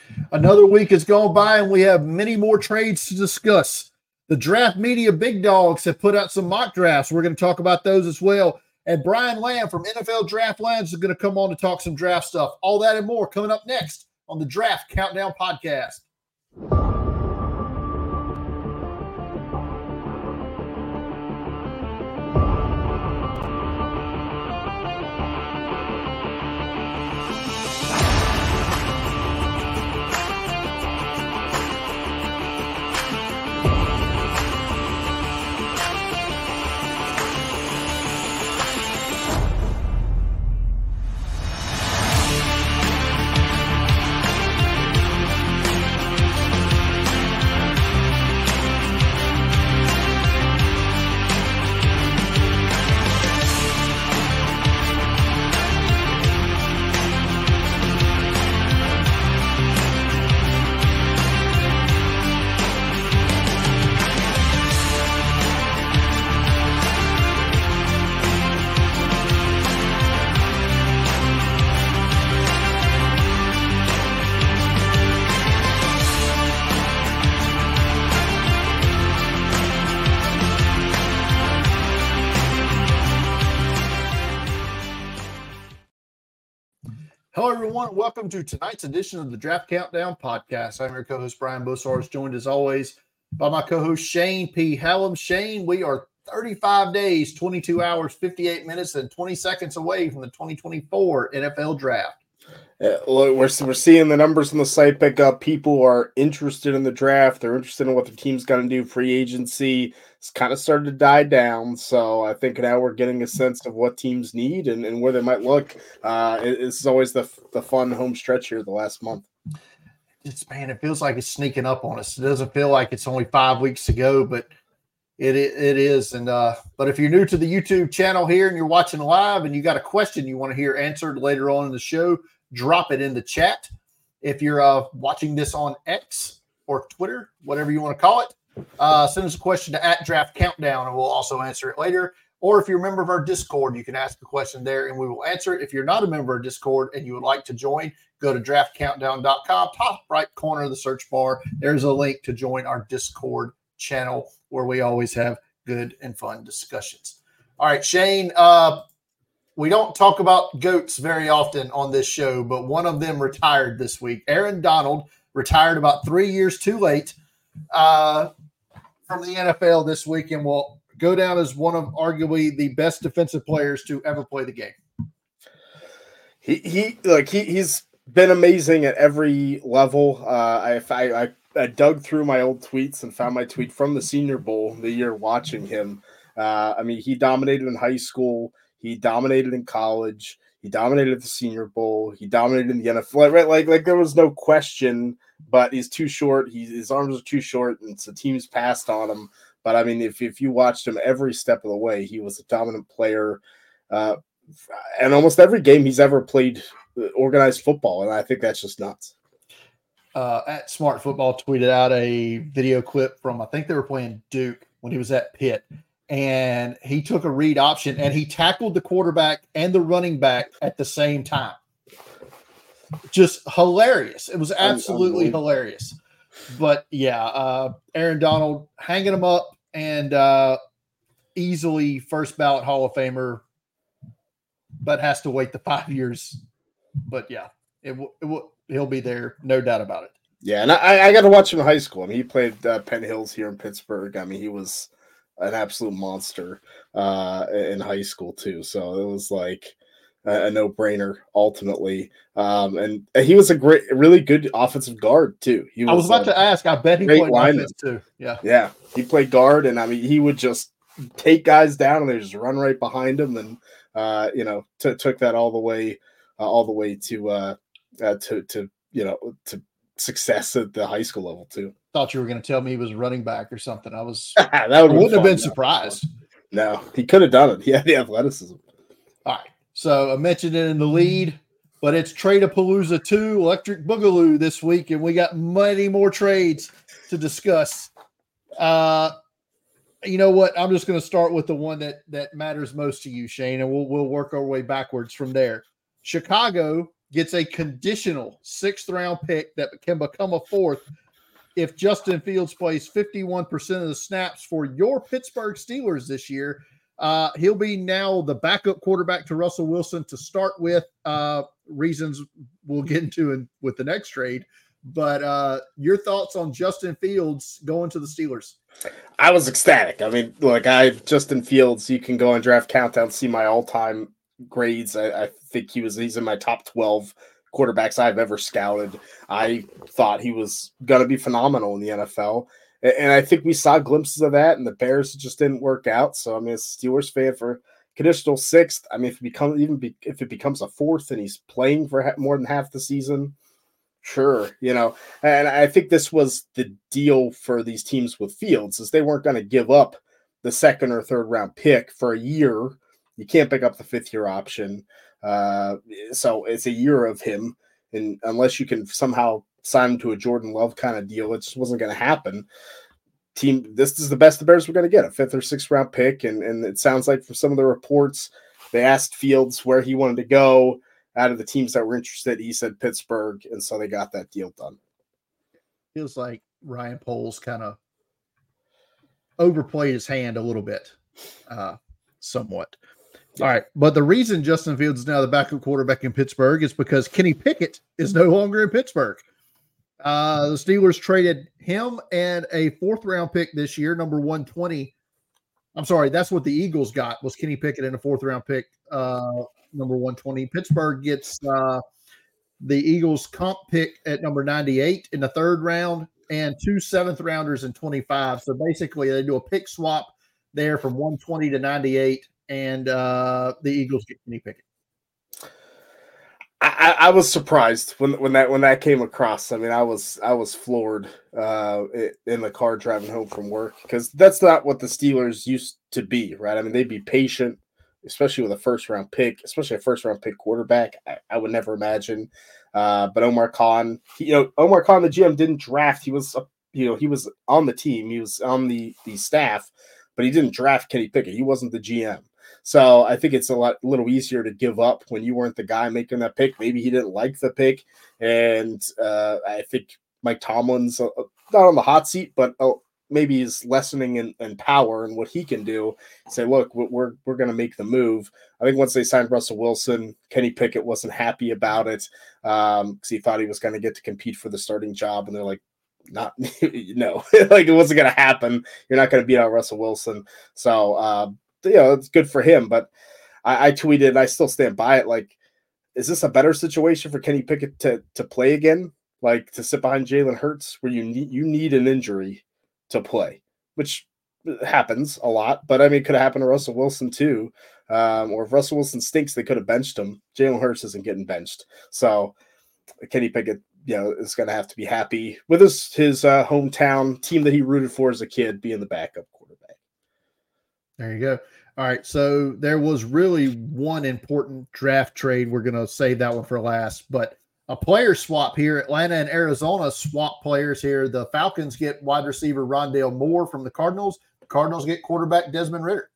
Another week has gone by, and we have many more trades to discuss. The Draft Media Big Dogs have put out some mock drafts. We're going to talk about those as well. And Brian Lamb from NFL Draft Labs is going to come on to talk some draft stuff. All that and more coming up next on the Draft Countdown Podcast. Hello, everyone. Welcome to tonight's edition of the Draft Countdown Podcast. I'm your co-host, Brian Bosars, joined as always by my co-host, Shane P. Hallam. Shane, we are 35 days, 22 hours, 58 minutes, and 20 seconds away from the 2024 NFL Draft. Look, we're seeing the numbers on the site pick up. People are interested in the draft. They're interested in what the team's going to do. Free agency has kind of started to die down. So I think now we're getting a sense of what teams need and where they might look. It's always the fun home stretch here the last month. It feels like it's sneaking up on us. It doesn't feel like it's only 5 weeks to go, but it is. And but if you're new to the YouTube channel here and you're watching live and you got a question you want to hear answered later on in the show, drop it in the chat. If you're watching this on X or Twitter, whatever you want to call it, send us a question to @DraftCountdown and we'll also answer it later. Or if you're a member of our Discord, you can ask a question there and we will answer it. If you're not a member of Discord and you would like to join, go to draftcountdown.com, top right corner of the search bar. There's a link to join our Discord channel where we always have good and fun discussions. All right, Shane, we don't talk about GOATs very often on this show, but one of them retired this week. Aaron Donald retired about 3 years too late from the NFL this week and will go down as one of arguably the best defensive players to ever play the game. He's been amazing at every level. I dug through my old tweets and found my tweet from the Senior Bowl the year watching him. He dominated in high school. He dominated in college. He dominated at the Senior Bowl. He dominated in the NFL. Right? Like there was no question, but he's too short. His arms are too short, and so teams passed on him. But, I mean, if you watched him every step of the way, he was a dominant player. And almost every game he's ever played organized football, and I think that's just nuts. At Smart Football tweeted out a video clip from, I think they were playing Duke when he was at Pitt. And he took a read option and he tackled the quarterback and the running back at the same time. Just hilarious. It was absolutely hilarious. But yeah, Aaron Donald hanging him up and easily first ballot Hall of Famer, but has to wait the 5 years. But yeah, he'll be there. No doubt about it. Yeah. And I got to watch him in high school. I mean, he played Penn Hills here in Pittsburgh. I mean, he was an absolute monster in high school too. So it was like a no-brainer ultimately. And he was a really good offensive guard too. I was about to ask, I bet he played offense too. Yeah. Yeah. He played guard and I mean, he would just take guys down and they just run right behind him. And, took that all the way to success at the high school level too. Thought you were going to tell me he was running back or something. I wouldn't have been surprised. No, he could have done it. He had the athleticism. All right. So I mentioned it in the lead, but it's Trade-A-Palooza 2, Electric Boogaloo this week, and we got many more trades to discuss. You know what? I'm just going to start with the one that matters most to you, Shane, and we'll work our way backwards from there. Chicago gets a conditional 6th round pick that can become a 4th if Justin Fields plays 51% of the snaps for your Pittsburgh Steelers this year. He'll be now the backup quarterback to Russell Wilson to start with. Reasons we'll get into with the next trade. But your thoughts on Justin Fields going to the Steelers? I was ecstatic. I mean, look, Justin Fields, you can go on Draft Countdown, see my all-time grades. I think he's in my top 12 quarterbacks I've ever scouted. I thought he was going to be phenomenal in the NFL. And I think we saw glimpses of that, and the Bears just didn't work out. So, I mean, as a Steelers fan, for conditional 6th, I mean, if it becomes a 4th and he's playing for more than half the season, sure, and I think this was the deal for these teams with Fields, is they weren't going to give up the 2nd or 3rd round pick for a year. You can't pick up the 5th-year option. So it's a year of him. And unless you can somehow sign him to a Jordan Love kind of deal, it just wasn't going to happen. This is the best the Bears were going to get, a 5th or 6th round pick. And it sounds like from some of the reports, they asked Fields where he wanted to go. Out of the teams that were interested, he said Pittsburgh, and so they got that deal done. Feels like Ryan Poles kind of overplayed his hand a little bit, somewhat. All right, but the reason Justin Fields is now the backup quarterback in Pittsburgh is because Kenny Pickett is no longer in Pittsburgh. The Steelers traded him and a 4th round pick this year, number 120. I'm sorry, that's what the Eagles got, was Kenny Pickett and a 4th round pick, number 120. Pittsburgh gets the Eagles comp pick at number 98 in the 3rd round and 2 7th rounders in 25. So basically they do a pick swap there from 120 to 98, and the Eagles get Kenny Pickett. I was surprised when that came across. I mean, I was floored in the car driving home from work, because that's not what the Steelers used to be, right? I mean, they'd be patient, especially with a 1st round pick, especially a 1st round pick quarterback. I would never imagine. But Omar Khan, the GM, didn't draft. He was on the team. He was on the staff, but he didn't draft Kenny Pickett. He wasn't the GM. So I think it's a little easier to give up when you weren't the guy making that pick. Maybe he didn't like the pick. And I think Mike Tomlin's not on the hot seat, but maybe he's lessening in power and what he can do. Say, look, we're going to make the move. I think once they signed Russell Wilson, Kenny Pickett wasn't happy about it, because he thought he was going to get to compete for the starting job. And they're like, no, like, it wasn't going to happen. You're not going to beat out Russell Wilson. So, it's good for him. But I tweeted, and I still stand by it, like, is this a better situation for Kenny Pickett to play again? Like, to sit behind Jalen Hurts, where you need an injury to play, which happens a lot. But I mean, it could have happened to Russell Wilson too. Or if Russell Wilson stinks, they could have benched him. Jalen Hurts isn't getting benched. So Kenny Pickett, is going to have to be happy with his hometown team that he rooted for as a kid being the backup quarterback. There you go. All right, so there was really one important draft trade. We're going to save that one for last, but a player swap here. Atlanta and Arizona swap players here. The Falcons get wide receiver Rondale Moore from the Cardinals. The Cardinals get quarterback Desmond Ridder.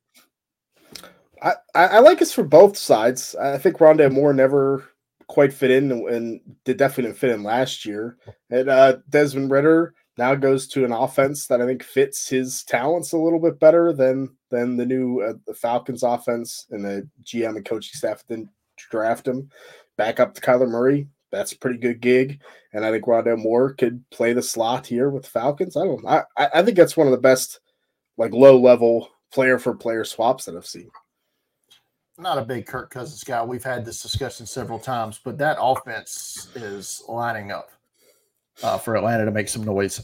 I like this for both sides. I think Rondale Moore never quite fit in, and definitely didn't fit in last year. And Desmond Ridder now goes to an offense that I think fits his talents a little bit better than the new the Falcons offense, and the GM and coaching staff didn't draft him. Back up to Kyler Murray. That's a pretty good gig. And I think Rondale Moore could play the slot here with the Falcons. I think that's one of the best, like, low-level player-for-player swaps that I've seen. Not a big Kirk Cousins guy. We've had this discussion several times, but that offense is lining up for Atlanta to make some noise.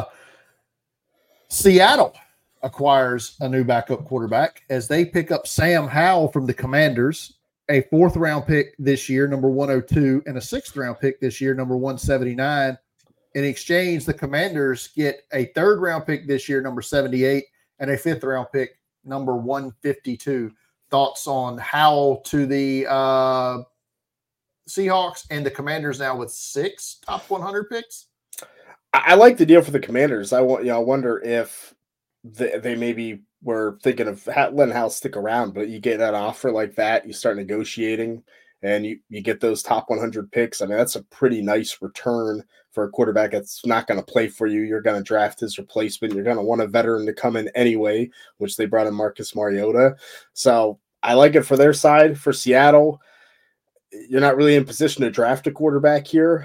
Seattle acquires a new backup quarterback as they pick up Sam Howell from the Commanders, a 4th round pick this year, number 102, and a 6th round pick this year, number 179. In exchange, the Commanders get a 3rd round pick this year, number 78, and a 5th round pick, number 152. Thoughts on Howell to the Seahawks and the Commanders now with 6 top 100 picks? I like the deal for the Commanders. I wonder if they maybe were thinking of letting Howell stick around, but you get that offer like that, you start negotiating, and you get those top 100 picks. I mean, that's a pretty nice return for a quarterback that's not going to play for you. You're going to draft his replacement. You're going to want a veteran to come in anyway, which they brought in Marcus Mariota. So I like it for their side. For Seattle, you're not really in position to draft a quarterback here.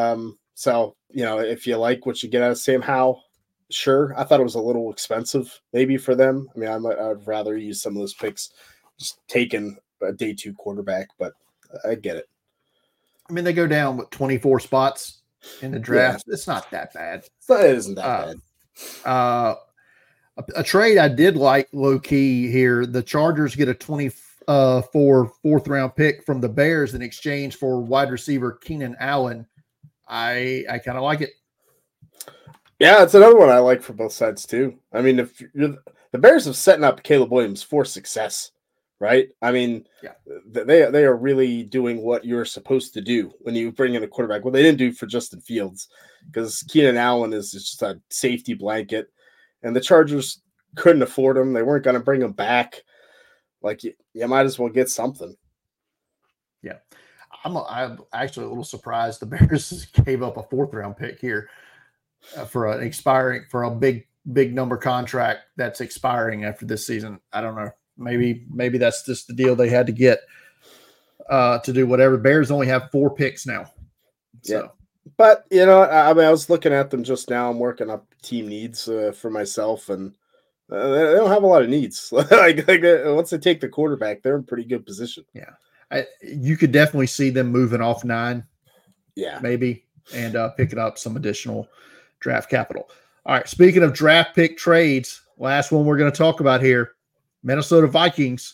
So, if you like what you get out of Sam Howell, sure. I thought it was a little expensive maybe for them. I mean, I'd rather use some of those picks just taking a day 2 quarterback, but I get it. I mean, they go down with 24 spots in the draft. Yeah. It's not that bad. It isn't that bad. A trade I did like low key here. The Chargers get a 24 fourth round pick from the Bears in exchange for wide receiver Keenan Allen. I kind of like it. Yeah, it's another one I like for both sides too. I mean, if the Bears have setting up Caleb Williams for success, right? I mean, yeah. They are really doing what you're supposed to do when you bring in a quarterback. Well, they didn't do for Justin Fields because Keenan Allen is just a safety blanket, and the Chargers couldn't afford him. They weren't going to bring him back. Like, you might as well get something. Yeah. I'm actually a little surprised the Bears gave up a 4th round pick here for a big number contract that's expiring after this season. I don't know. Maybe that's just the deal they had to get to do whatever. Bears only have 4 picks now. So. Yeah. But, I mean, I was looking at them just now. I'm working up team needs for myself, and they don't have a lot of needs. like once they take the quarterback, they're in pretty good position. Yeah. You could definitely see them moving off 9. Yeah. Maybe. And picking up some additional draft capital. All right. Speaking of draft pick trades, last one we're going to talk about here, Minnesota Vikings.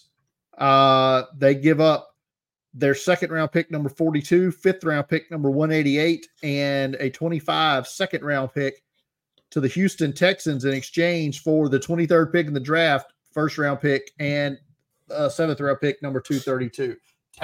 They give up their 2nd round pick, number 42, 5th round pick, number 188, and a 25 2nd round pick to the Houston Texans in exchange for the 23rd pick in the draft, 1st round pick, and 7th round pick, number 232.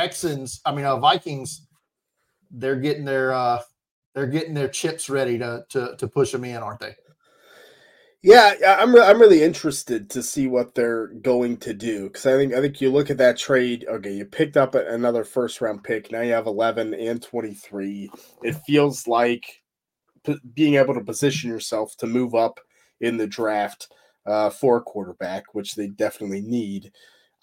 Vikings, they're getting their chips ready to push them in, aren't they? Yeah, I'm really interested to see what they're going to do, because I think you look at that trade. Okay, you picked up another 1st round pick. Now you have 11 and 23. It feels like being able to position yourself to move up in the draft for a quarterback, which they definitely need.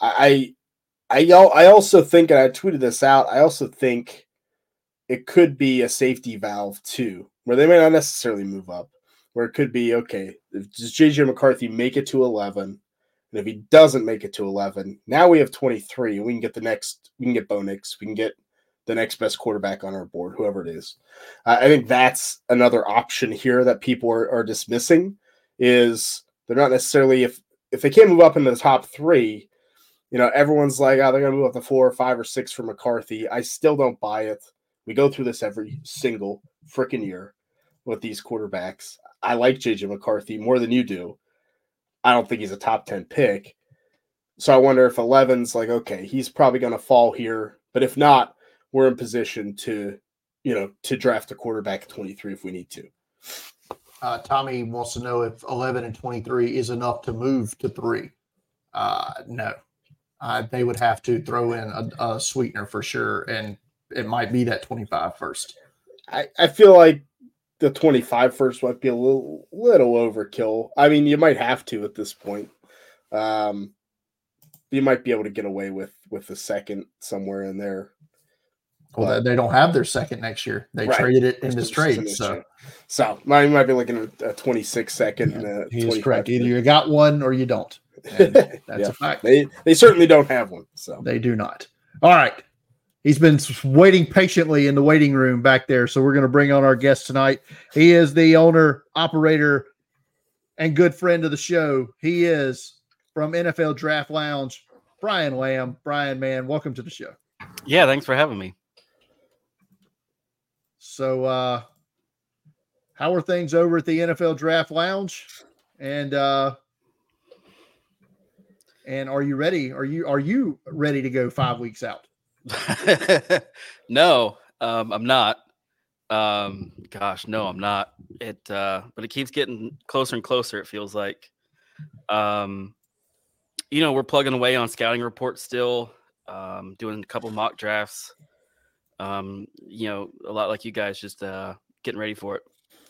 I also think, and I tweeted this out, I also think it could be a safety valve too, where they may not necessarily move up, where it could be, okay, does J.J. McCarthy make it to 11? And if he doesn't make it to 11, now we have 23, and we can get Bo Nix, we can get the next best quarterback on our board, whoever it is. I think that's another option here that people are dismissing, is they're not necessarily, if they can't move up into the top 3, everyone's like, oh, they're going to move up to 4 or 5 or 6 for McCarthy. I still don't buy it. We go through this every single freaking year with these quarterbacks. I like J.J. McCarthy more than you do. I don't think he's a top 10 pick. So I wonder if 11's like, okay, he's probably going to fall here. But if not, we're in position to draft a quarterback at 23 if we need to. Tommy wants to know if 11 and 23 is enough to move to 3. No. They would have to throw in a sweetener for sure, and it might be that 25 first. I feel like the 25 first might be a little overkill. I mean, you might have to at this point. You might be able to get away with the 2nd somewhere in there. Well, they don't have their 2nd next year. They traded it in this trade. So you might be looking at a 26 second. Yeah, he is correct. Either you got one or you don't. And that's a fact. They certainly don't have one. So they do not. All right. He's been waiting patiently in the waiting room back there. So we're going to bring on our guest tonight. He is the owner, operator, and good friend of the show. He is from NFL Draft Lounge, Brian Lamb. Brian, man, welcome to the show. Yeah, thanks for having me. So how are things over at the NFL Draft Lounge? And are you ready? Are you ready to go 5 weeks out? No, I'm not. Gosh, no, I'm not. But it keeps getting closer and closer. It feels like, we're plugging away on scouting reports still. doing a couple mock drafts. A lot like you guys, just getting ready for it.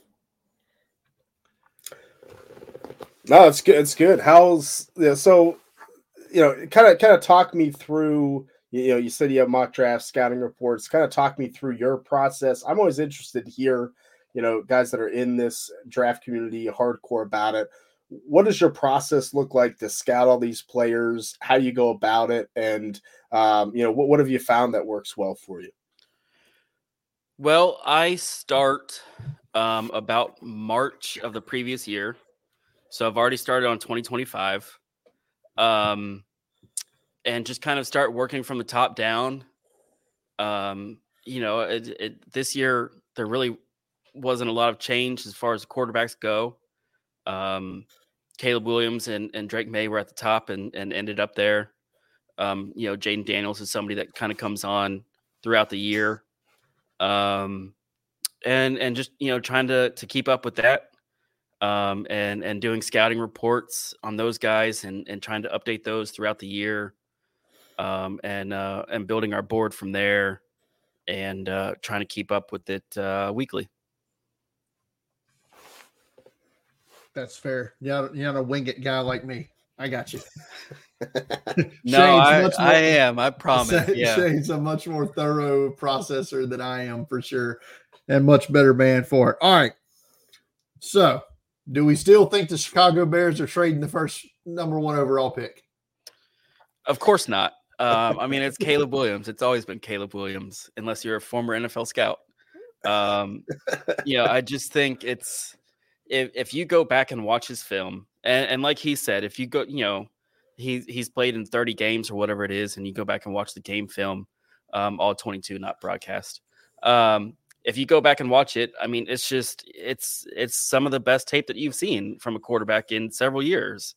No, it's good. It's good. So kind of talk me through. You said you have mock drafts, scouting reports. Kind of talk me through your process. I'm always interested to hear, guys that are in this draft community, hardcore about it. What does your process look like to scout all these players? How you go about it, and what have you found that works well for you? Well, I start about March of the previous year. So I've already started on 2025. And just kind of start working from the top down. This year, there really wasn't a lot of change as far as the quarterbacks go. Caleb Williams and Drake May were at the top and ended up there. Jaden Daniels is somebody that kind of comes on throughout the year. And just, trying to keep up with that. And doing scouting reports on those guys and trying to update those throughout the year. And building our board from there and trying to keep up with it weekly. That's fair. You're not a wing it guy like me. I got you. No, I am. I promise. Shane's a much more thorough processor than I am for sure, and much better man for it. All right. So, do we still think the Chicago Bears are trading the first number 1 overall pick? Of course not. It's Caleb Williams. It's always been Caleb Williams, unless you're a former NFL scout. I just think it's if you go back and watch his film, and like he said, if you go, he's played in 30 games or whatever it is, and you go back and watch the game film, all 22, not broadcast. If you go back and watch it, it's some of the best tape that you've seen from a quarterback in several years.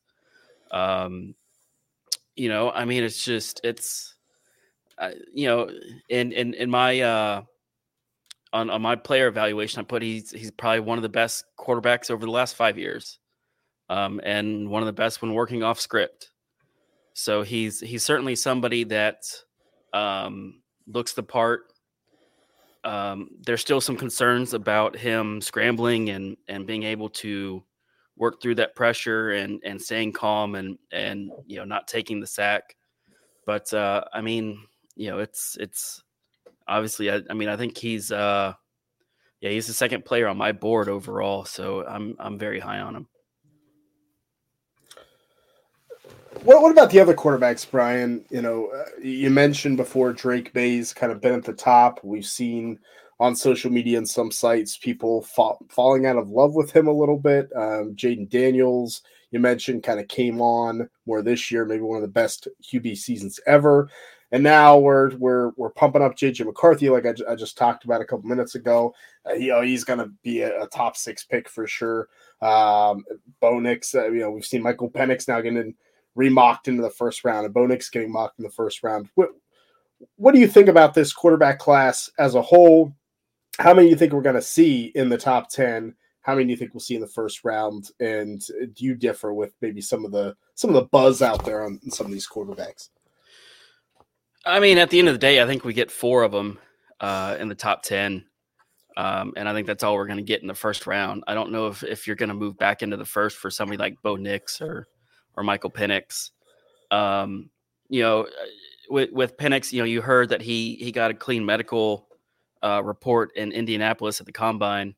In my on my player evaluation, I put he's probably one of the best quarterbacks over the last 5 years, and one of the best when working off script. So he's certainly somebody that looks the part. There's still some concerns about him scrambling and being able to work through that pressure and staying calm and not taking the sack. But it's obviously I think he's he's the second player on my board overall, so I'm very high on him. What about the other quarterbacks, Brian? You mentioned before Drake May's kind of been at the top. We've seen on social media and some sites people falling out of love with him a little bit. Jaden Daniels, you mentioned, kind of came on more this year, maybe one of the best QB seasons ever. And now we're pumping up JJ McCarthy, like I just talked about a couple minutes ago. He's going to be a top 6 pick for sure. Bo Nix, we've seen Michael Penix now getting remocked into the first round, and Bo Nix getting mocked in the first round. What do you think about this quarterback class as a whole? How many do you think we're going to see in the top 10? How many do you think we'll see in the first round? And do you differ with maybe some of the buzz out there on some of these quarterbacks? At the end of the day, I think we get 4 of them in the top 10. And I think that's all we're going to get in the first round. I don't know if you're going to move back into the first for somebody like Bo Nix or Michael Penix. With Penix, you heard that he got a clean medical report in Indianapolis at the combine.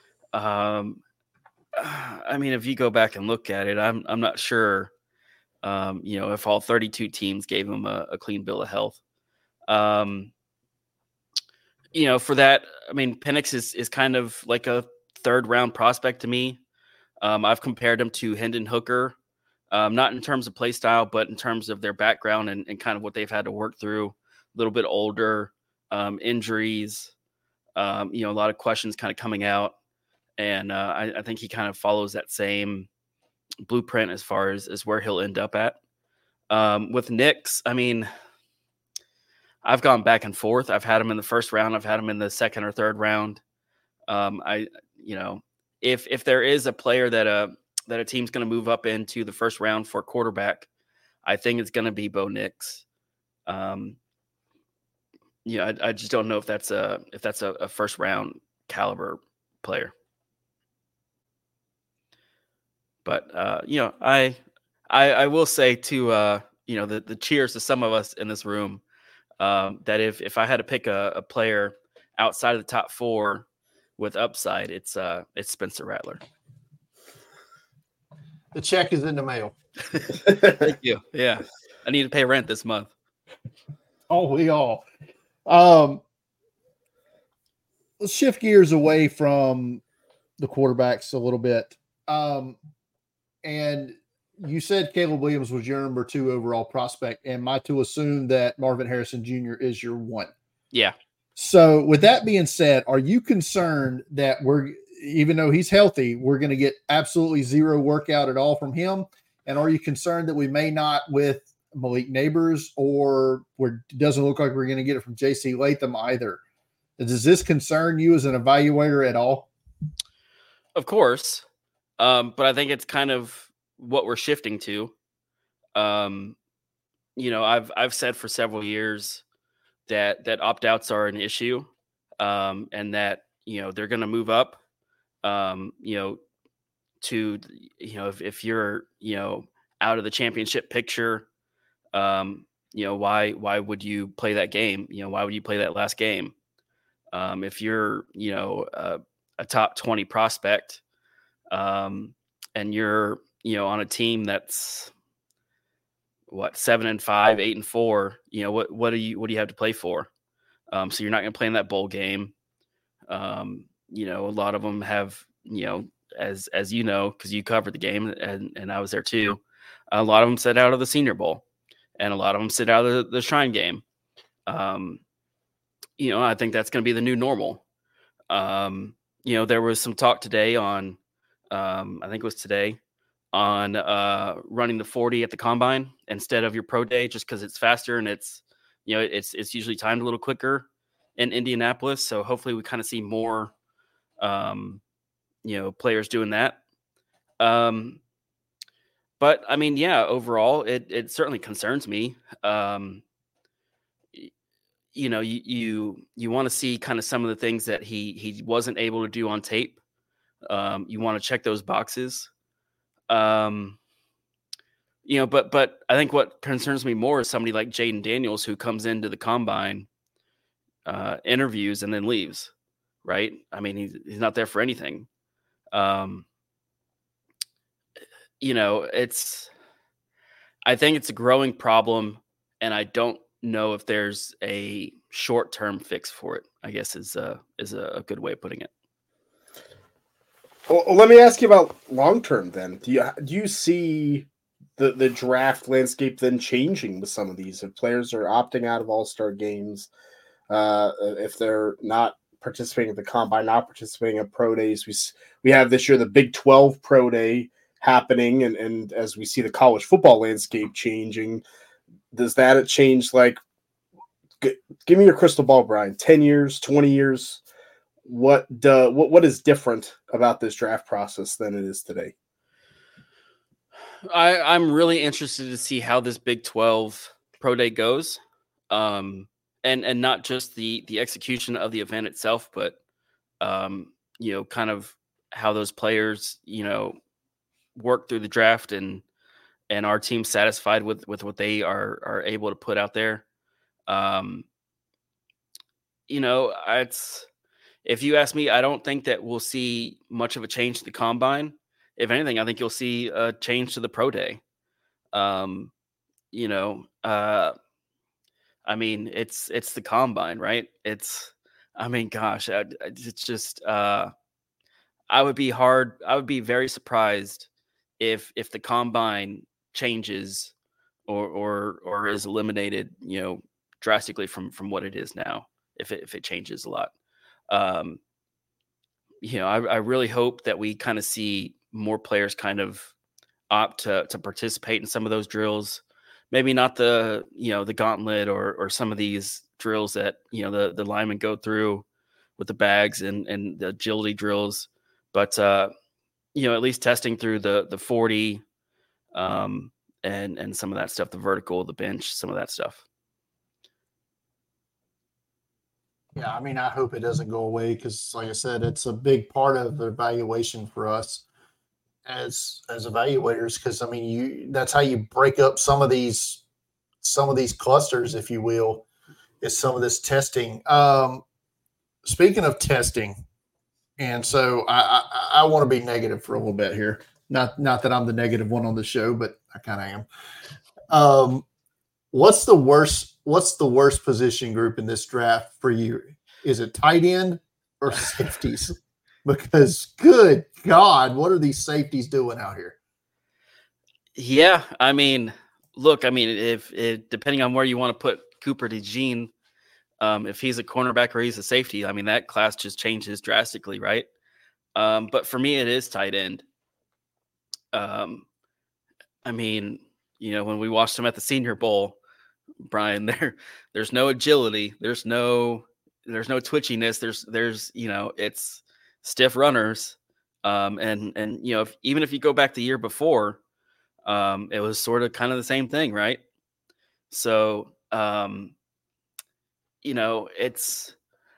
If you go back and look at it, I'm not sure, if all 32 teams gave him a clean bill of health. For that, Penix is kind of like a 3rd round prospect to me. I've compared him to Hendon Hooker, not in terms of play style, but in terms of their background and kind of what they've had to work through. A little bit older, injuries, a lot of questions kind of coming out. And I think he kind of follows that same blueprint as far as where he'll end up at. With Nix, I've gone back and forth. I've had him in the first round. I've had him in the 2nd or 3rd round. If there is a player that a team's going to move up into the first round for quarterback, I think it's going to be Bo Nix. Yeah, I just don't know if that's a first round caliber player. But I will say to the cheers to some of us in this room, that if I had to pick a player outside of the top 4 with upside, it's Spencer Rattler. The check is in the mail. Thank you. Yeah, I need to pay rent this month. Oh, we all. Let's shift gears away from the quarterbacks a little bit. And you said Caleb Williams was your number 2 overall prospect, and am I to assume that Marvin Harrison Jr. is your 1? Yeah. So with that being said, are you concerned that even though he's healthy, we're going to get absolutely zero workout at all from him? And are you concerned that we may not with Malik Neighbors, or it doesn't look like we're going to get it from J.C. Latham either? Does this concern you as an evaluator at all? Of course. But I think it's kind of what we're shifting to. I've said for several years that opt-outs are an issue, and that, they're going to move up, to, if you're, out of the championship picture, why would you play that game? Why would you play that last game? If you're, a top 20 prospect, and you're, on a team that's 7-5, 8-4, what do you have to play for? So you're not going to play in that bowl game. A lot of them have, as because you covered the game and I was there too. A lot of them sit out of the Senior Bowl, and a lot of them sit out of the Shrine Game. I think that's going to be the new normal. There was some talk today on, I think it was today, on running the 40 at the combine instead of your pro day, just because it's faster and it's usually timed a little quicker in Indianapolis. So hopefully we kind of see more, players doing that. But I mean, yeah, overall, it certainly concerns me. You want to see kind of some of the things that he wasn't able to do on tape. You want to check those boxes. But I think what concerns me more is somebody like Jaden Daniels, who comes into the combine, interviews, and then leaves. Right? I mean, he's not there for anything. I think it's a growing problem, and I don't know if there's a short-term fix for it, I guess is a good way of putting it. Well, let me ask you about long-term then. Do you see the draft landscape then changing with some of these? If players are opting out of all-star games, if they're not participating at the combine, not participating at pro days, we have this year the Big 12 pro day happening, and as we see the college football landscape changing, does that change? Like, give me your crystal ball, Brian. 10 years, 20 years. What is different about this draft process than it is today? I'm really interested to see how this Big 12 pro day goes, and not just the execution of the event itself, but kind of how those players work through the draft, and our team satisfied with what they are able to put out there. If you ask me, I don't think that we'll see much of a change to the combine. If anything, I think you'll see a change to the pro day. I mean, it's the combine, right? It's just, I would be very surprised if the combine changes or is eliminated, drastically from what it is now, if it changes a lot. I really hope that we kind of see more players kind of opt to participate in some of those drills. Maybe not the gauntlet or some of these drills that, the linemen go through with the bags and the agility drills, but, at least testing through the 40, and some of that stuff, the vertical, the bench, some of that stuff. Yeah, I mean, I hope it doesn't go away because, like I said, it's a big part of the evaluation for us as evaluators. Because I mean, that's how you break up some of these clusters, if you will, is some of this testing. Speaking of testing, and so I want to be negative for a little bit here. Not that I'm the negative one on the show, but I kind of am. What's the worst position group in this draft for you? Is it tight end or safeties? Because good God, what are these safeties doing out here? Yeah, I mean, look, I mean, if depending on where you want to put Cooper DeJean, if he's a cornerback or he's a safety, I mean, that class just changes drastically, right? But for me, it is tight end. I mean, when we watched him at the Senior Bowl, Brian, there's no agility, there's no twitchiness, there's it's stiff runners, and even if you go back the year before, it was sort of kind of the same thing, right? So it's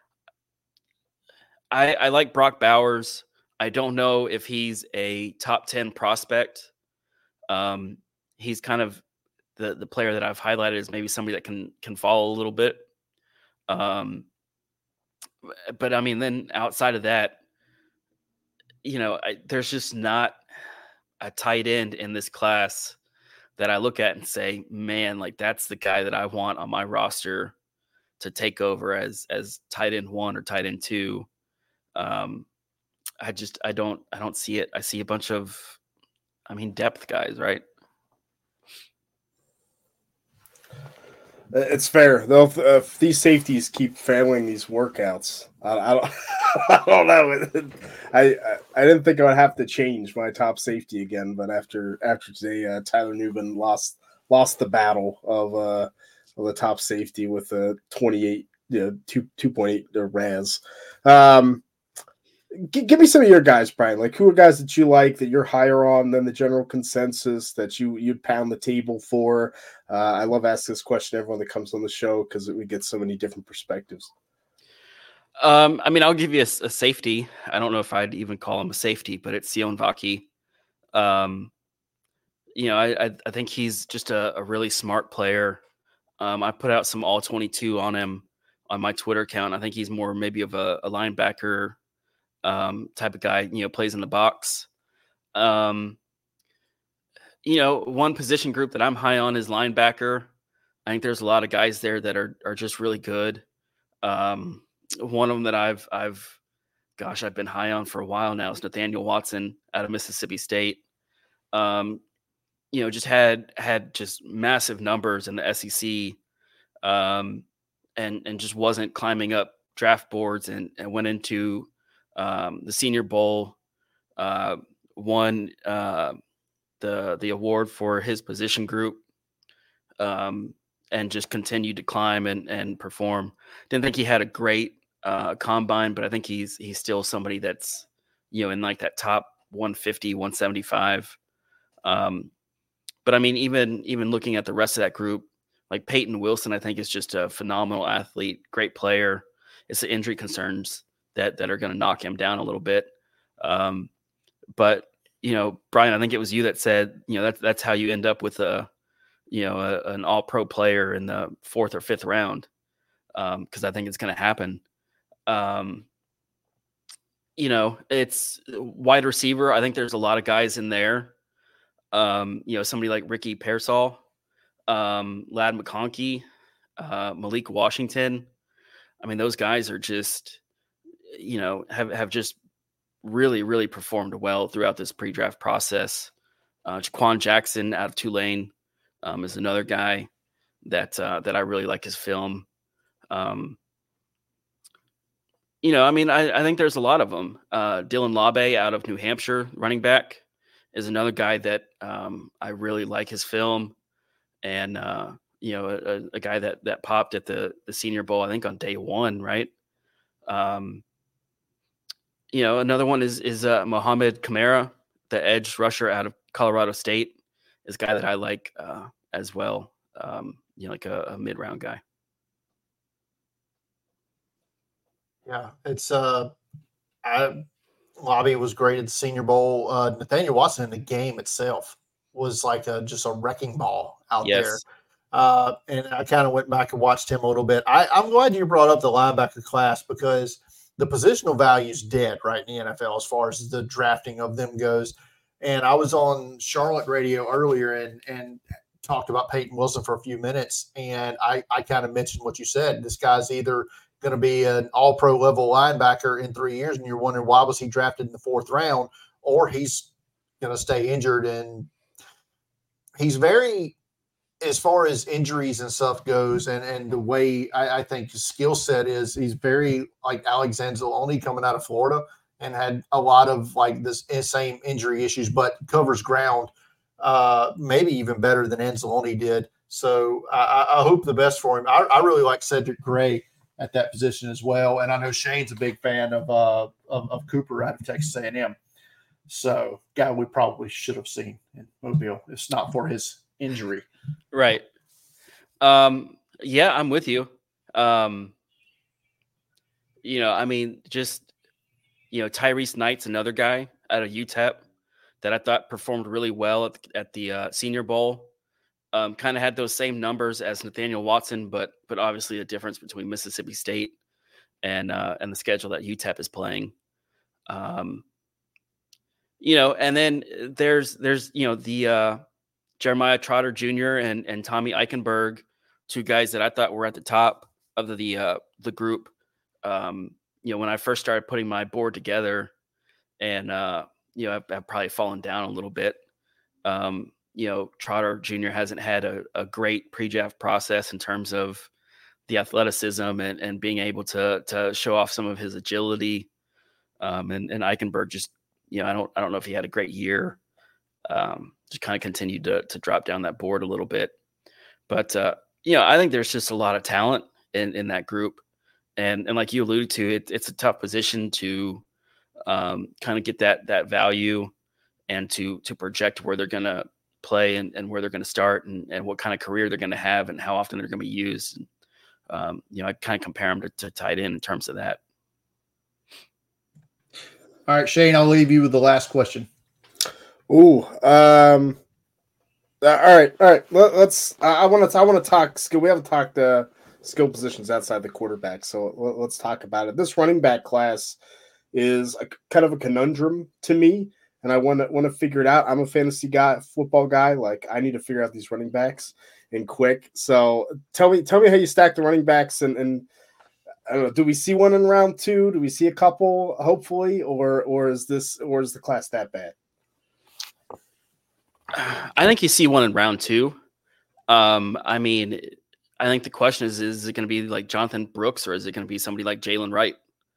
I like Brock Bowers. I don't know if he's a top 10 prospect. He's kind of the player that I've highlighted as maybe somebody that can fall a little bit. But I mean, then outside of that, there's just not a tight end in this class that I look at and say, man, like that's the guy that I want on my roster to take over as tight end 1 or tight end 2. I don't see it. I see a bunch of, depth guys, right? It's fair though. If these safeties keep failing these workouts, I don't, I don't know. I didn't think I would have to change my top safety again, but after today, Tyler Newman lost the battle of the top safety with a 28, 2.8 RAS. Give me some of your guys, Brian. Like, who are guys that you like, that you're higher on than the general consensus, that you'd pound the table for? I love asking this question to everyone that comes on the show because we get so many different perspectives. I'll give you a safety. I don't know if I'd even call him a safety, but it's Sione Vaki. I think he's just a really smart player. I put out some all 22 on him on my Twitter account. I think he's more maybe of a linebacker type of guy, plays in the box. One position group that I'm high on is linebacker. I think there's a lot of guys there that are just really good. One of them that I've been high on for a while now is Nathaniel Watson out of Mississippi State. Just had just massive numbers in the SEC, and just wasn't climbing up draft boards and went into the Senior Bowl, won the award for his position group, and just continued to climb and perform. Didn't think he had a great combine, but I think he's still somebody that's in like that top 150, 175. But I mean, even looking at the rest of that group, like Peyton Wilson, I think is just a phenomenal athlete, great player. It's the injury concerns that are going to knock him down a little bit. But Brian, I think it was you that said, that's how you end up with an all-pro player in the 4th or 5th round. Cause I think it's going to happen. It's wide receiver. I think there's a lot of guys in there. Somebody like Ricky Pearsall, Ladd McConkey, Malik Washington. I mean, those guys are just, have just really, really performed well throughout this pre-draft process. Jaquan Jackson out of Tulane is another guy that I really like his film. I think there's a lot of them. Dylan Labe out of New Hampshire, running back, is another guy that I really like his film. And, a guy that popped at the Senior Bowl, I think on day 1, right? Another one is Mohamed Kamara, the edge rusher out of Colorado State, is a guy that I like as well. Like a mid-round guy. Yeah, it's Lobby was great at the Senior Bowl. Nathaniel Watson in the game itself was like just a wrecking ball out there. Yes. And I kind of went back and watched him a little bit. I'm glad you brought up the linebacker class because the positional value is dead right in the NFL as far as the drafting of them goes. And I was on Charlotte radio earlier and talked about Peyton Wilson for a few minutes. And I kind of mentioned what you said. This guy's either going to be an all-pro level linebacker in 3 years, and you're wondering why was he drafted in the 4th round, or he's going to stay injured. And he's very, as far as injuries and stuff goes, and the way I think his skill set is, he's very like Alex Anzalone coming out of Florida and had a lot of like this same injury issues, but covers ground maybe even better than Anzalone did. So I hope the best for him. I really like Cedric Gray at that position as well, and I know Shane's a big fan of Cooper out of Texas A&M. So, guy we probably should have seen in Mobile, if it's not for his injury. Right. Yeah, I'm with you. I mean, just, Tyrese Knight's another guy out of UTEP that I thought performed really well at the Senior Bowl. Kind of had those same numbers as Nathaniel Watson, but obviously a difference between Mississippi State and the schedule that UTEP is playing. And then there's the Jeremiah Trotter Jr. and Tommy Eichenberg, two guys that I thought were at the top of the group. When I first started putting my board together, and I've probably fallen down a little bit. Trotter Jr. hasn't had a great pre-draft process in terms of the athleticism and being able to show off some of his agility. And Eichenberg just, I don't know if he had a great year. Just kind of continued to drop down that board a little bit. But, I think there's just a lot of talent in that group. And like you alluded to, it's a tough position to kind of get that value and to project where they're going to play and where they're going to start and what kind of career they're going to have and how often they're going to be used. I kind of compare them to tight end in terms of that. All right, Shane, I'll leave you with the last question. Ooh, all right. Let's. I want to talk skill. We haven't talked skill positions outside the quarterback, so let's talk about it. This running back class is kind of a conundrum to me, and I want to figure it out. I'm a fantasy guy, football guy. Like, I need to figure out these running backs and quick. So tell me how you stack the running backs, and I don't know. Do we see one in round 2? Do we see a couple, hopefully, or is the class that bad? I think you see one in round 2. I mean, I think the question is it going to be like Jonathan Brooks or is it going to be somebody like Jalen Wright?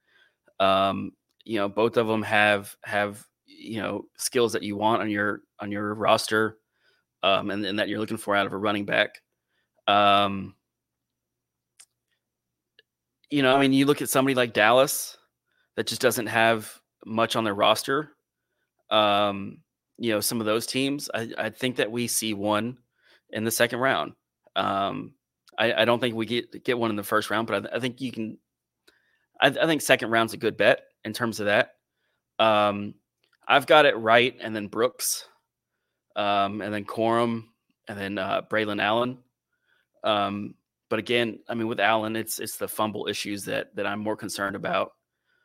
Both of them have skills that you want on your roster, and that you're looking for out of a running back. You look at somebody like Dallas that just doesn't have much on their roster. Some of those teams, I think that we see one in the second round. I don't think we get one in the first round, but I think you can. I think second round's a good bet in terms of that. I've got it Wright and then Brooks, and then Corum, and then Braylon Allen. But again, I mean, with Allen, it's the fumble issues that I'm more concerned about.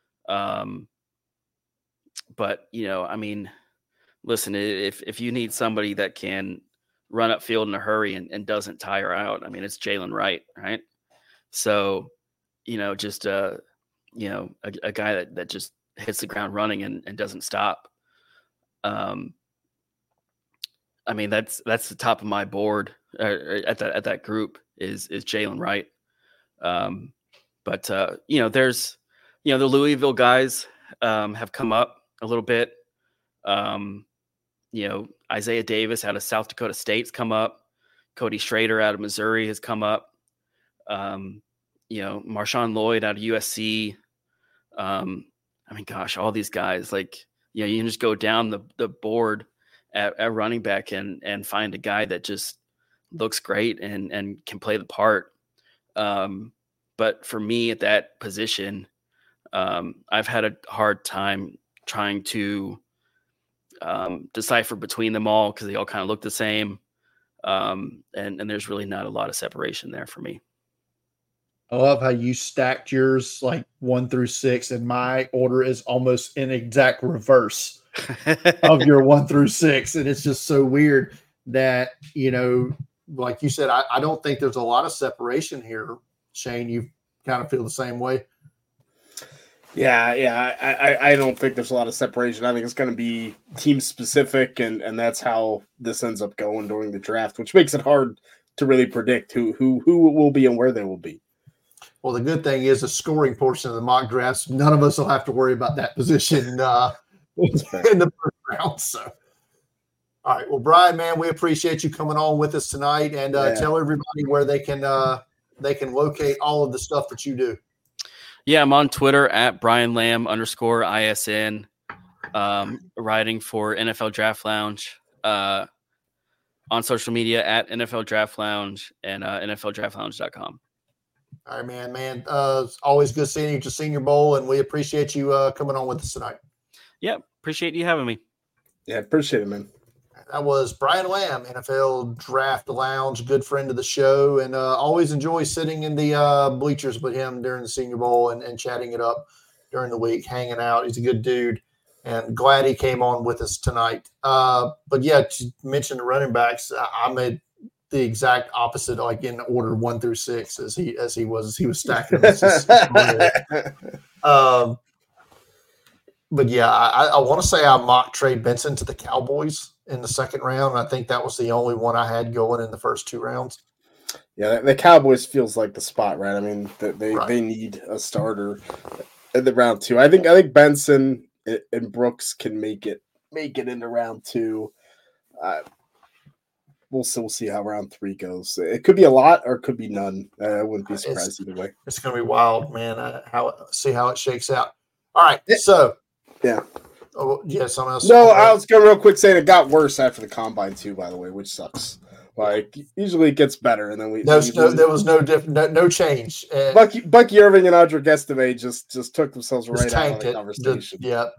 But listen, if you need somebody that can run upfield in a hurry and doesn't tire out, I mean, it's Jalen Wright, right? So, just a guy that just hits the ground running and doesn't stop. I mean, that's the top of my board at that group is Jalen Wright. But there's the Louisville guys have come up a little bit. Isaiah Davis out of South Dakota State's come up. Cody Schrader out of Missouri has come up. Marshawn Lloyd out of USC. All these guys, you can just go down the board at running back and find a guy that just looks great and can play the part. But for me at that position, I've had a hard time trying to decipher between them all because they all kind of look the same. And there's really not a lot of separation there for me. I love how you stacked yours like 1 through 6, and my order is almost in exact reverse of your 1 through 6. And it's just so weird that, like you said, I don't think there's a lot of separation here. Shane, you kind of feel the same way? Yeah. I don't think there's a lot of separation. I think it's going to be team specific, and that's how this ends up going during the draft, which makes it hard to really predict who will be and where they will be. Well, the good thing is the scoring portion of the mock drafts, none of us will have to worry about that position in the first round. So, all right. Well, Brian, man, we appreciate you coming on with us tonight, and tell everybody where they can locate all of the stuff that you do. Yeah, I'm on Twitter at Brian Lamb _ISN, writing for NFL Draft Lounge, on social media at NFL Draft Lounge and NFLDraftLounge.com. All right, man. It's always good seeing you at the Senior Bowl, and we appreciate you coming on with us tonight. Yeah, appreciate you having me. Yeah, appreciate it, man. That was Brian Lamb, NFL Draft Lounge, good friend of the show, and always enjoy sitting in the bleachers with him during the Senior Bowl and chatting it up during the week, hanging out. He's a good dude, and glad he came on with us tonight. But yeah, to mention the running backs, I made the exact opposite, like in order 1 through 6, as he was stacking them. But yeah, I want to say I mocked Trey Benson to the Cowboys in the second round. I think that was the only one I had going in the first 2 rounds. Yeah, the Cowboys feels like the spot, right? I mean, they need a starter in the round 2. I think Benson and Brooks can make it into round 2. We'll see how round 3 goes. It could be a lot or it could be none. I wouldn't be surprised either way. It's going to be wild, man. See how it shakes out. All right, so yeah. Oh, yeah, something else. No, I was going to real quick say it got worse after the combine too, by the way, which sucks. Like usually it gets better, and then there was no different, no change. Bucky Irving and Audric Estime just took themselves right out of the conversation. They're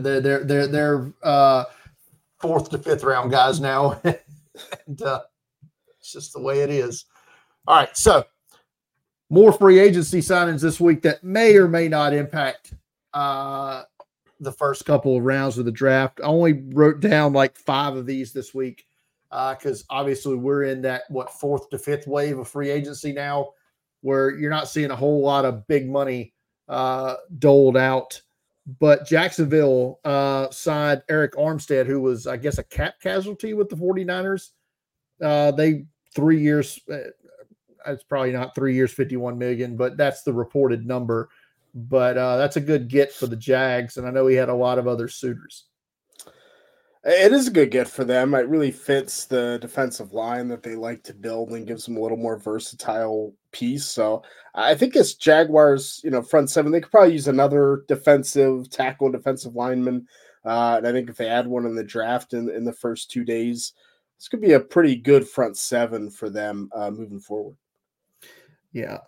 4th to 5th round guys now, and it's just the way it is. All right, so more free agency signings this week that may or may not impact the first couple of rounds of the draft. I only wrote down like 5 of these this week because obviously we're in that 4th to 5th wave of free agency now, where you're not seeing a whole lot of big money doled out. But Jacksonville signed Eric Armstead, who was, I guess, a cap casualty with the 49ers. They 3 years. It's probably not 3 years, $51 million, but that's the reported number. But that's a good get for the Jags, and I know he had a lot of other suitors. It is a good get for them. It really fits the defensive line that they like to build and gives them a little more versatile piece. So I think this Jaguars, front 7, they could probably use another defensive tackle, defensive lineman. And I think if they add one in the draft in the first 2 days, this could be a pretty good front 7 for them moving forward. Yeah.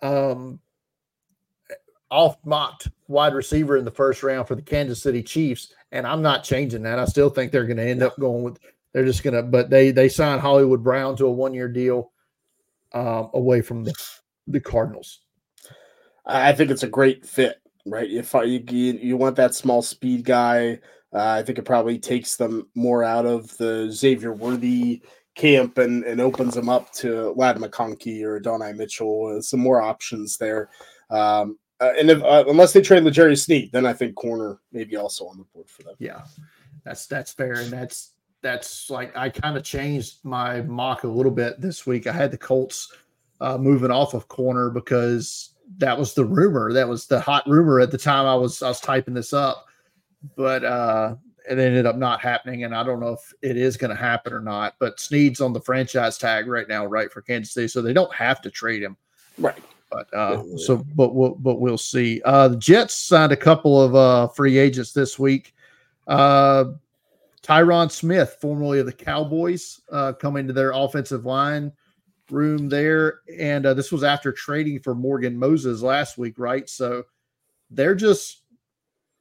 Off-mocked wide receiver in the first round for the Kansas City Chiefs, and I'm not changing that. I still think they're going to end up going with – they're just going to – but they signed Hollywood Brown to a 1-year deal away from the Cardinals. I think it's a great fit, right? If you want that small speed guy, I think it probably takes them more out of the Xavier Worthy camp and opens them up to Ladd McConkey or Adonai Mitchell. Some more options there. And if, unless they trade L'Jarius Sneed, then I think corner maybe also on the board for them. Yeah, that's fair, and that's like I kind of changed my mock a little bit this week. I had the Colts moving off of corner because that was the rumor. That was the hot rumor at the time I was typing this up, but it ended up not happening, and I don't know if it is going to happen or not. But Sneed's on the franchise tag right now, right, for Kansas City, so they don't have to trade him, right. But we'll see. The Jets signed a couple of free agents this week. Tyron Smith, formerly of the Cowboys, coming to their offensive line room there, and this was after trading for Morgan Moses last week, right? So they're just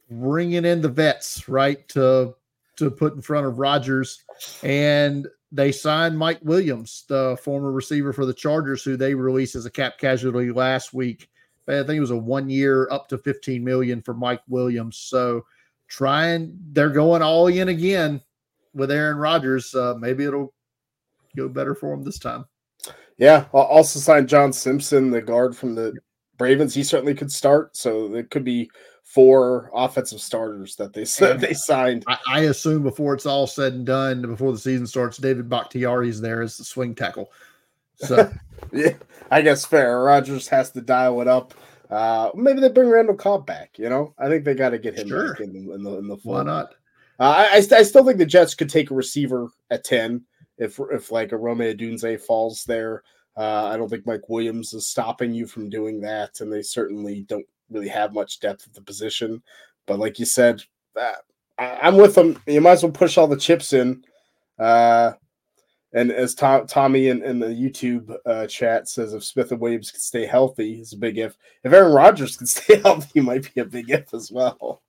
bringing in the vets, right, to put in front of Rodgers. And they signed Mike Williams, the former receiver for the Chargers, who they released as a cap casualty last week. I think it was a 1 year up to $15 million for Mike Williams. So they're going all in again with Aaron Rodgers. Maybe it'll go better for him this time. Yeah. Also signed John Simpson, the guard from the Ravens. He certainly could start. So it could be 4 offensive starters that they signed. I assume before it's all said and done, before the season starts, David Bakhtiari's there as the swing tackle. So yeah, I guess fair. Rodgers has to dial it up. Maybe they bring Randall Cobb back. I think they got to get him back in the fold. Why not? I still think the Jets could take a receiver at 10 if like a Rome Odunze falls there. I don't think Mike Williams is stopping you from doing that, and they certainly don't really have much depth at the position. But like you said, I'm with them. You might as well push all the chips in. And as Tommy in the YouTube chat says, if Smith and Williams can stay healthy, it's a big if. If Aaron Rodgers can stay healthy, might be a big if as well.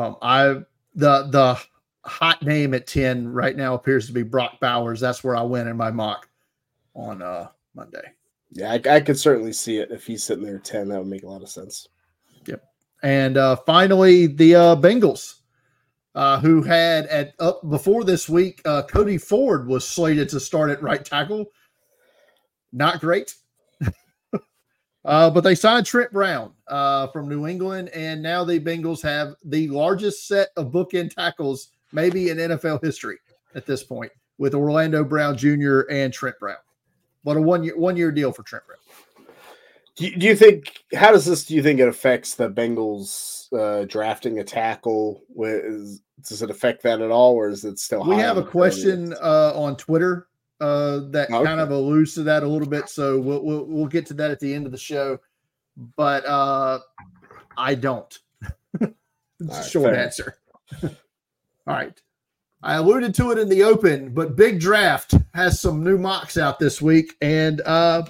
The hot name at 10 right now appears to be Brock Bowers. That's where I went in my mock on Monday. Yeah, I could certainly see it. If he's sitting there at 10, that would make a lot of sense. Yep. And finally, the Bengals. Who had before this week, Cody Ford was slated to start at right tackle. Not great. But they signed Trent Brown from New England, and now the Bengals have the largest set of bookend tackles maybe in NFL history at this point, with Orlando Brown Jr. and Trent Brown. What a one year deal for Trent Brown. Do you think? How does this? Do you think it affects the Bengals drafting a tackle? Does it affect that at all, or is it still? We have a question on Twitter that kind of alludes to that a little bit, so we'll get to that at the end of the show. But I don't. Short answer. All right. I alluded to it in the open, but Big Draft has some new mocks out this week, and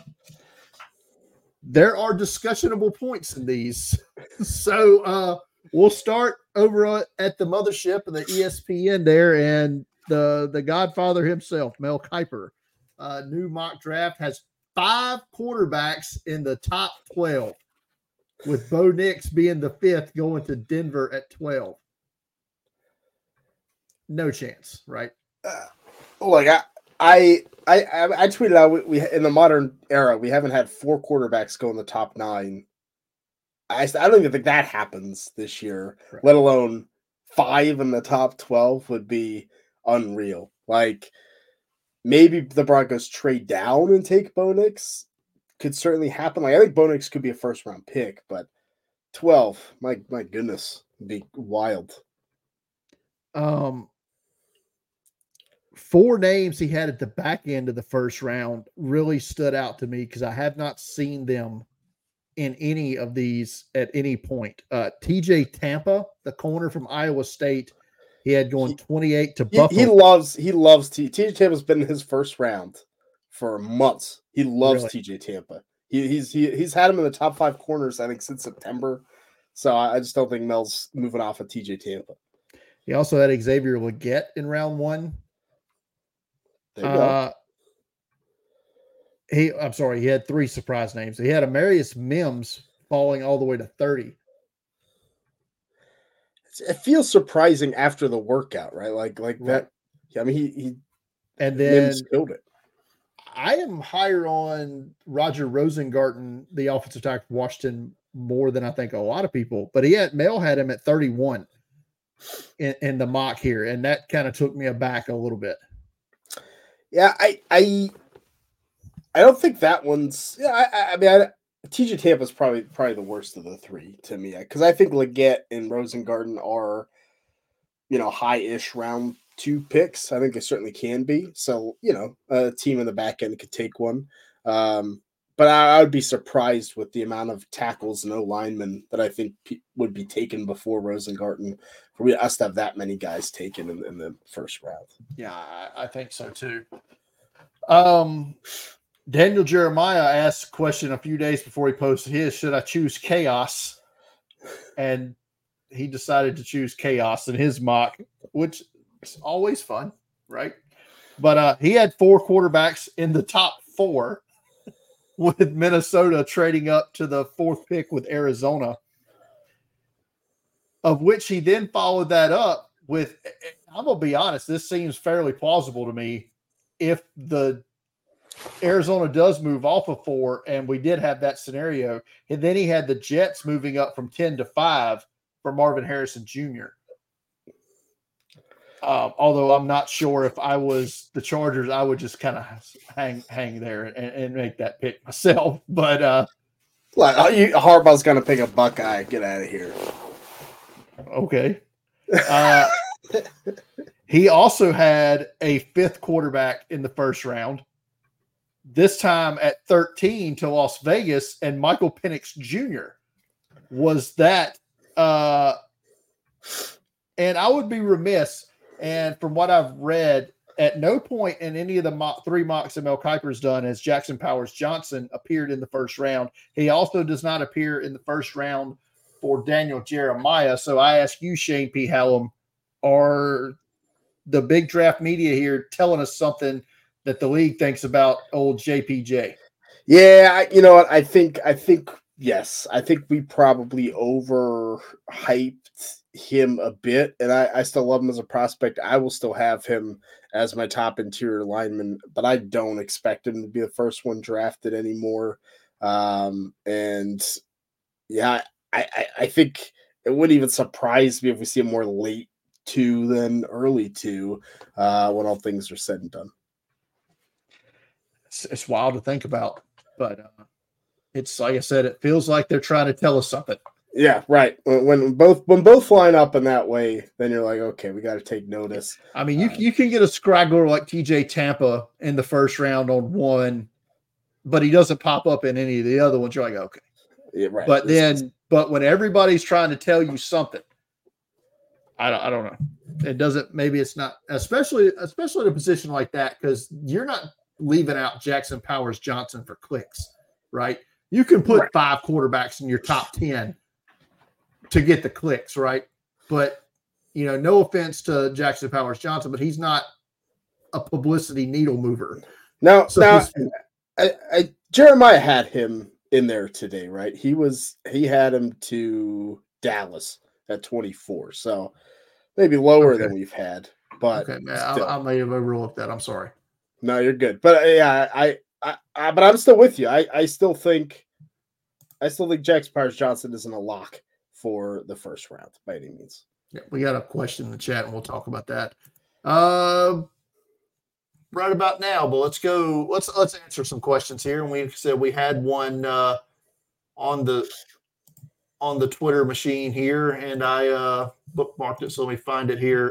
there are discussionable points in these. So we'll start over at the mothership of the ESPN there, and the Godfather himself, Mel Kiper. New mock draft has 5 quarterbacks in the top 12, with Bo Nix being the 5th, going to Denver at 12. No chance, right? I tweeted out we in the modern era we haven't had 4 quarterbacks go in the top 9. I don't even think that happens this year, right. Let alone 5 in the top 12 would be unreal. Like maybe the Broncos trade down and take Bo Nix could certainly happen. Like I think Bo Nix could be a first round pick, but 12, my goodness, would be wild. 4 names he had at the back end of the first round really stood out to me because I have not seen them in any of these at any point. TJ Tampa, the corner from Iowa State, he had going 28 to Buffalo. He loves TJ Tampa's been in his first round for months. He loves TJ Tampa. He's had him in the top 5 corners, I think, since September. So I just don't think Mel's moving off of TJ Tampa. He also had Xavier Legette in round 1. There you go. He had 3 surprise names. He had Amarius Mims falling all the way to 30. It feels surprising after the workout, right? Like that. I mean, he and then Mims killed it. I am higher on Roger Rosengarten, the offensive tackle from Washington, more than I think a lot of people. But Mel had him at 31 in the mock here, and that kind of took me aback a little bit. Yeah, I don't think that one's. Yeah, I mean, TJ Tampa's probably the worst of the 3 to me, because I think Legette and Rosengarten are, high-ish round 2 picks. I think they certainly can be. So a team in the back end could take one. But I would be surprised with the amount of tackles and O-linemen that I think would be taken before Rosengarten for us to have that many guys taken in the first round. Yeah, I think so too. Daniel Jeremiah asked a question a few days before he posted his, should I choose chaos? And he decided to choose chaos in his mock, which is always fun, right? But he had 4 quarterbacks in the top 4, with Minnesota trading up to the 4th pick with Arizona, of which he then followed that up with, I'm going to be honest, this seems fairly plausible to me. If the Arizona does move off of 4, and we did have that scenario, and then he had the Jets moving up from 10 to 5 for Marvin Harrison Jr. Although I'm not sure if I was the Chargers, I would just kind of hang there and make that pick myself. But Harbaugh's going to pick a Buckeye. Get out of here. Okay. He also had a 5th quarterback in the first round, this time at 13 to Las Vegas, and Michael Penix Jr. was that. And I would be remiss, and from what I've read, at no point in any of the 3 mocks that Mel Kiper's done has Jackson Powers Johnson appeared in the first round. He also does not appear in the first round for Daniel Jeremiah. So I ask you, Shane P. Hallam, are the big draft media here telling us something that the league thinks about old JPJ? Yeah, you know what? I think yes. I think we probably overhyped him a bit, and I still love him as a prospect. I will still have him as my top interior lineman, but I don't expect him to be the first one drafted anymore. And yeah, I think it wouldn't even surprise me if we see him more late 2 than early 2 when all things are said and done. It's wild to think about, but it's like I said, it feels like they're trying to tell us something. Yeah, right. When both line up in that way, then you're like, okay, we got to take notice. I mean, you can get a scraggler like TJ Tampa in the first round on 1, but he doesn't pop up in any of the other ones. You're like, okay, yeah, right. But when everybody's trying to tell you something, I don't know. It doesn't. Maybe it's not, especially in a position like that, because you're not leaving out Jackson Powers Johnson for clicks, right? You can put 5 quarterbacks in your top 10 to get the clicks, right? But, no offense to Jackson Powers Johnson, but he's not a publicity needle mover. Now, Jeremiah had him in there today, right? He had him to Dallas at 24, so maybe lower than we've had. But okay, man, I may have overlooked that. I'm sorry. No, you're good. But yeah, but I'm still with you. I still think Jackson Powers Johnson isn't a lock for the first round by any means. Yeah, we got a question in the chat, and we'll talk about that right about now. But let's go. Let's answer some questions here. And we said we had one on the Twitter machine here, and I bookmarked it. So let me find it here.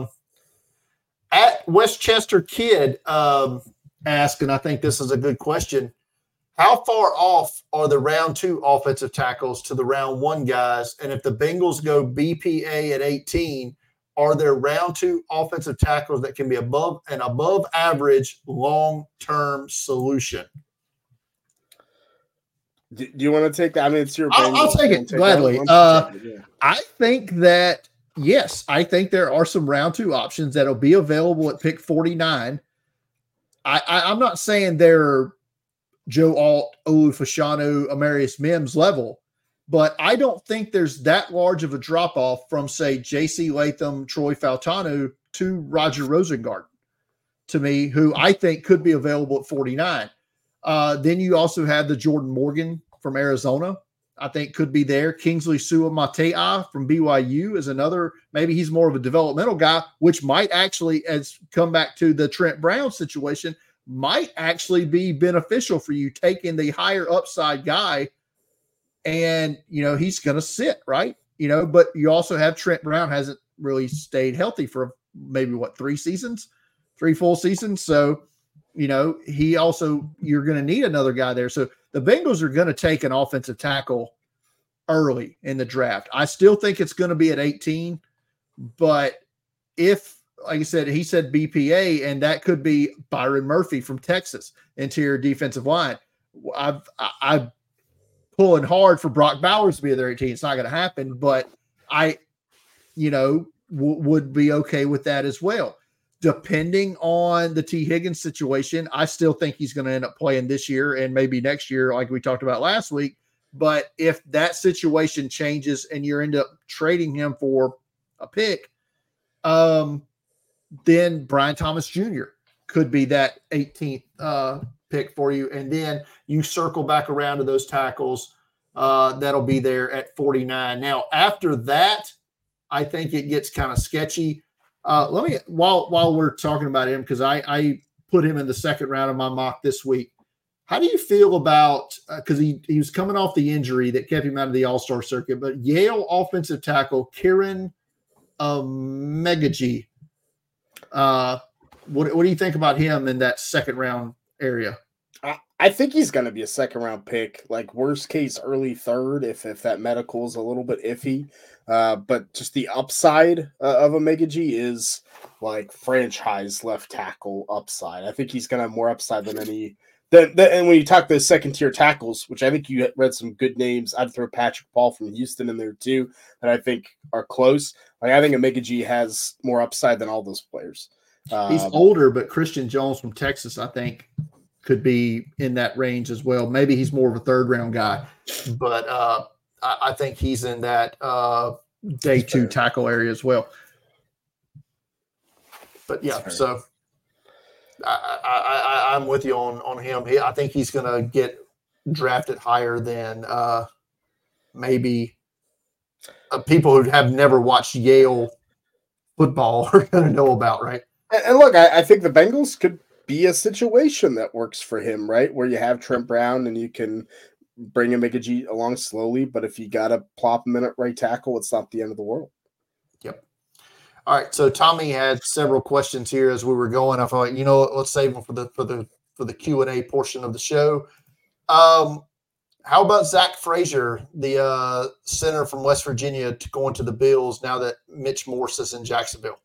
At Westchester Kid asked, and I think this is a good question: how far off are the round 2 offensive tackles to the round 1 guys? And if the Bengals go BPA at 18, are there round 2 offensive tackles that can be above average long-term solution? Do you want to take that? I mean, it's your. I'll take it gladly. I think that, yes, I think there are some round 2 options that'll be available at pick 49. I'm not saying they're Joe Alt, Olu Fashanu, Amarius Mims level, but I don't think there's that large of a drop-off from, say, J.C. Latham, Troy Fautanu to Roger Rosengarten, to me, who I think could be available at 49. Then you also have the Jordan Morgan from Arizona, I think could be there. Kingsley Suamataia from BYU is another. Maybe he's more of a developmental guy, which might actually, as come back to the Trent Brown situation, might actually be beneficial for you, taking the higher upside guy, and he's going to sit, right? But you also have Trent Brown hasn't really stayed healthy for maybe 3 full seasons. So, he also, you're going to need another guy there. So the Bengals are going to take an offensive tackle early in the draft. I still think it's going to be at 18, but if, like I said, he said BPA, and that could be Byron Murphy from Texas, interior defensive line. I'm pulling hard for Brock Bowers to be there 18. It's not going to happen, but I would be okay with that as well. Depending on the T. Higgins situation, I still think he's going to end up playing this year and maybe next year, like we talked about last week. But if that situation changes and you end up trading him for a pick, then Brian Thomas Jr. could be that 18th pick for you. And then you circle back around to those tackles. That'll be there at 49. Now, after that, I think it gets kind of sketchy. Let me, while we're talking about him, because I put him in the second round of my mock this week. How do you feel about, because he was coming off the injury that kept him out of the All-Star circuit, but Yale offensive tackle Kieran Megaji. What do you think about him in that second round area? I think he's going to be a second round pick, like worst case early third if that medical is a little bit iffy. But just the upside of a Megaji is like franchise left tackle upside. I think he's going to have more upside than any. And when you talk those second tier tackles, which I think you read some good names, I'd throw Patrick Paul from Houston in there too, that I think are close. Like I think a Megaji has more upside than all those players. He's older, but Christian Jones from Texas, I think, could be in that range as well. Maybe he's more of a third round guy, but I think he's in that day two tackle area as well. But yeah, so I'm with you on him. I think he's going to get drafted higher than maybe people who have never watched Yale football are going to know about, right? And look, I think the Bengals could be a situation that works for him, right? Where you have Trent Brown and you can bring him Megaji along slowly, but if you got to plop him in at right tackle, it's not the end of the world. Yep. All right. So Tommy had several questions here as we were going. I thought, let's save them for the Q&A portion of the show. How about Zach Frazier, the center from West Virginia, going to the Bills now that Mitch Morse is in Jacksonville?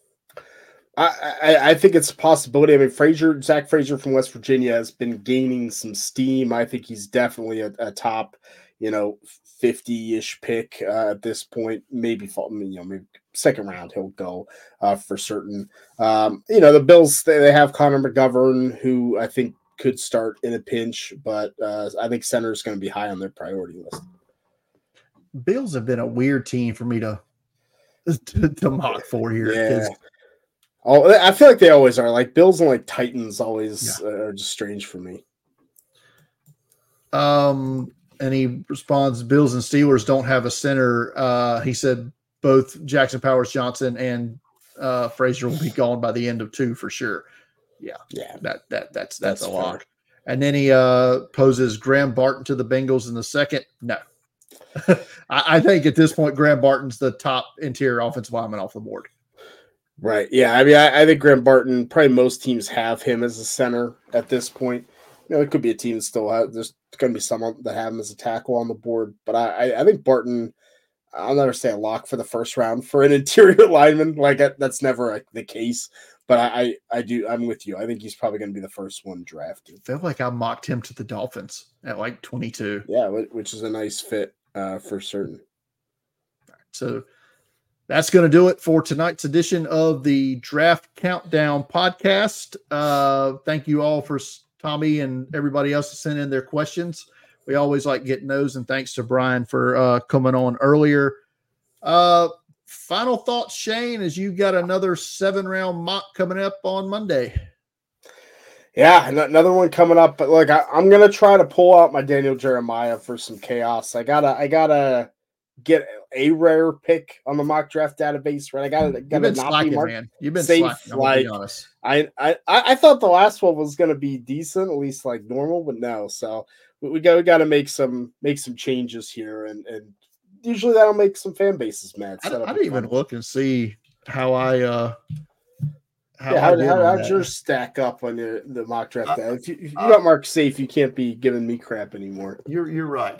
I think it's a possibility. I mean, Zach Frazier from West Virginia has been gaining some steam. I think he's definitely a top, 50-ish pick at this point. Maybe second round he'll go for certain. The Bills, they have Connor McGovern, who I think could start in a pinch, but I think center is going to be high on their priority list. Bills have been a weird team for me to mock for here. Yeah. Oh, I feel like they always are. Like Bills and like Titans always are just strange for me. And he responds, Bills and Steelers don't have a center. He said both Jackson Powers Johnson and Frazier will be gone by the end of 2 for sure. Yeah. That's a lot. And then he poses Graham Barton to the Bengals in the second. No. I think at this point, Graham Barton's the top interior offensive lineman off the board. Right. Yeah. I mean, I think Graham Barton, probably most teams have him as a center at this point. It could be a team that still has, there's going to be someone that have him as a tackle on the board. But I think Barton, I'll never say a lock for the first round for an interior lineman. Like that's never the case. But I'm with you. I think he's probably going to be the first one drafted. I feel like I mocked him to the Dolphins at like 22. Yeah, which is a nice fit for certain. So that's going to do it for tonight's edition of the Draft Countdown podcast. Thank you all for Tommy and everybody else to send in their questions. We always like getting those, and thanks to Brian for coming on earlier. Final thoughts, Shane, as you got another 7-round mock coming up on Monday. Yeah, another one coming up. But look, I'm going to try to pull out my Daniel Jeremiah for some chaos. I gotta get a rare pick on the mock draft database, right? You've been slacking, man. You've been safe, slacking, I'm gonna be honest. I thought the last one was going to be decent, at least like normal, but no. So we got to make some changes here, and usually that'll make some fan bases mad. I didn't even look and see how how'd yours stack up on the mock draft? If you got Mark safe, you can't be giving me crap anymore. You're right.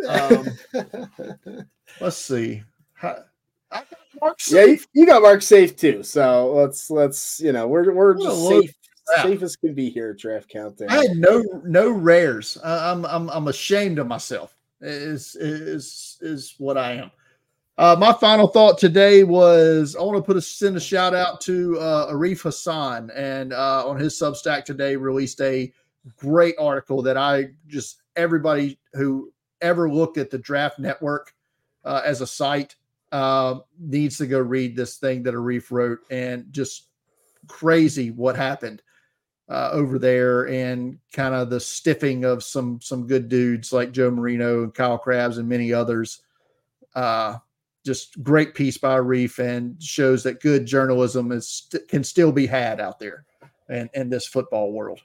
Let's see. I got Mark safe. Yeah, you got Mark safe too. So let's we're just safe as can be here at Draft Countdown. I had no rares. I'm ashamed of myself. Is what I am. My final thought today was I want to send a shout out to Arif Hassan, and on his Substack today released a great article that everybody who ever looked at the Draft Network as a site needs to go read this thing that Arif wrote, and just crazy what happened over there, and kind of the stiffing of some good dudes like Joe Marino and Kyle Krabs and many others. Just great piece by Arif, and shows that good journalism can still be had out there in this football world.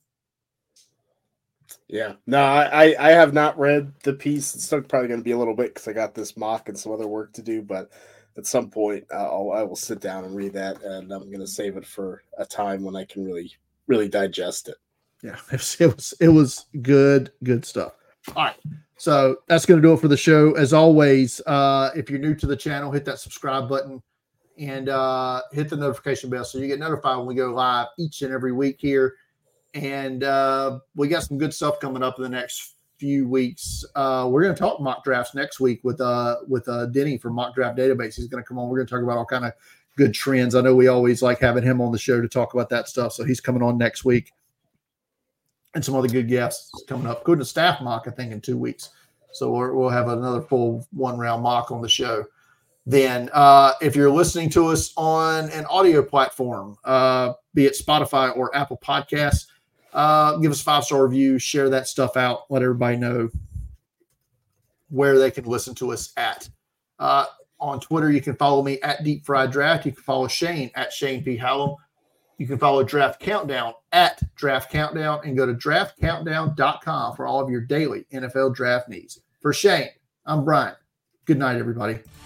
Yeah, no, I have not read the piece. It's still probably going to be a little bit because I got this mock and some other work to do, but at some point I will sit down and read that, and I'm going to save it for a time when I can really digest it. Yeah, it was good stuff. All right. So that's going to do it for the show. As always, if you're new to the channel, hit that subscribe button and hit the notification bell so you get notified when we go live each and every week here. And we got some good stuff coming up in the next few weeks. We're going to talk mock drafts next week with Denny from Mock Draft Database. He's going to come on. We're going to talk about all kind of good trends. I know we always like having him on the show to talk about that stuff. So he's coming on next week. And some other good guests coming up. Good to staff mock, I think, in 2 weeks. So we'll have another full 1-round mock on the show. Then if you're listening to us on an audio platform, be it Spotify or Apple Podcasts, give us a 5-star review, share that stuff out, let everybody know where they can listen to us at. On Twitter, you can follow me at Deep Fried Draft. You can follow Shane at Shane P. Hallam. You can follow Draft Countdown at Draft Countdown, and go to draftcountdown.com for all of your daily NFL draft needs. For Shane, I'm Brian. Good night, everybody.